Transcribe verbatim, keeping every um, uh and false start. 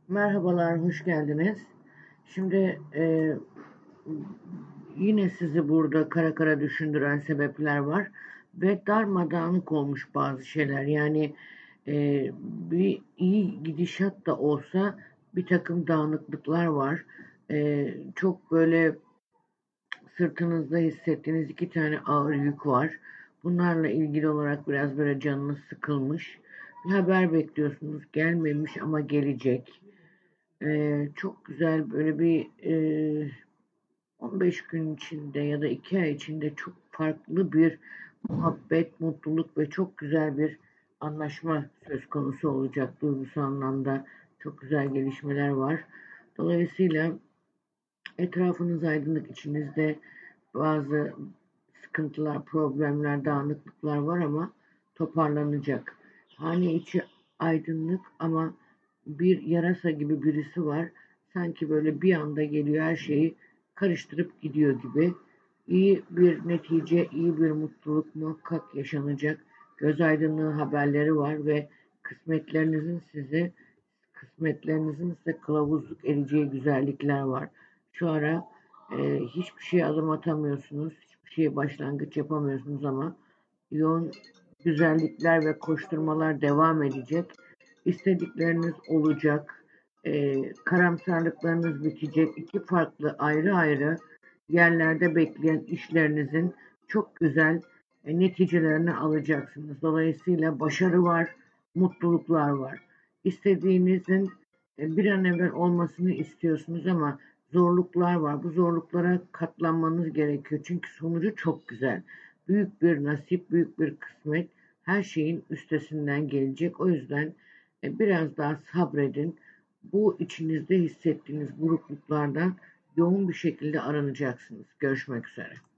Merhabalar, hoş geldiniz. Şimdi e, yine sizi burada kara kara düşündüren sebepler var ve darmadağınık olmuş bazı şeyler. Yani e, bir iyi gidişat da olsa bir takım dağınıklıklar var. E, çok böyle sırtınızda hissettiğiniz iki tane ağır yük var. Bunlarla ilgili olarak biraz böyle canınız sıkılmış. Bir haber bekliyorsunuz, gelmemiş ama gelecek. Ee, çok güzel böyle bir e, on beş gün içinde ya da iki ay içinde çok farklı bir muhabbet, mutluluk ve çok güzel bir anlaşma söz konusu olacak. Duygusal anlamda çok güzel gelişmeler var. Dolayısıyla etrafınız aydınlık, içinizde bazı sıkıntılar, problemler, dağınıklıklar var ama toparlanacak. Hane içi aydınlık ama bir yarasa gibi birisi var. Sanki böyle bir anda geliyor, her şeyi karıştırıp gidiyor gibi. İyi bir netice, iyi bir mutluluk muhakkak yaşanacak. Göz aydınlığı haberleri var ve kısmetlerinizin size kısmetlerinizin size kılavuzluk edeceği güzellikler var. Şu ara e, hiçbir şeye adım atamıyorsunuz, hiçbir şeye başlangıç yapamıyorsunuz ama yoğun güzellikler ve koşturmalar devam edecek. İstedikleriniz olacak. E, karamsarlıklarınız bitecek. İki farklı ayrı ayrı yerlerde bekleyen işlerinizin çok güzel e, neticelerini alacaksınız. Dolayısıyla başarı var, mutluluklar var. İstediğinizin e, bir an evvel olmasını istiyorsunuz ama zorluklar var. Bu zorluklara katlanmanız gerekiyor. Çünkü sonucu çok güzel. Büyük bir nasip, büyük bir kısmet her şeyin üstesinden gelecek. O yüzden e, biraz daha sabredin. Bu içinizde hissettiğiniz burukluklardan yoğun bir şekilde aranacaksınız. Görüşmek üzere.